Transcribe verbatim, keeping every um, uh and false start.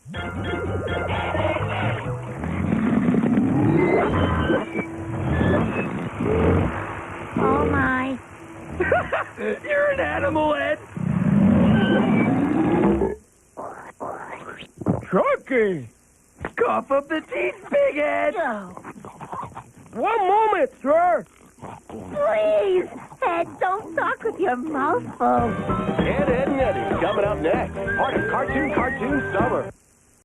Oh, my. You're an animal, Ed. Truckee. Cough up the teeth, Big Ed. Joe, One moment, sir. please, Ed, don't talk with your mouth full. Ed, Ed, and Eddie coming up next. Part of Cartoon Cartoon Summer.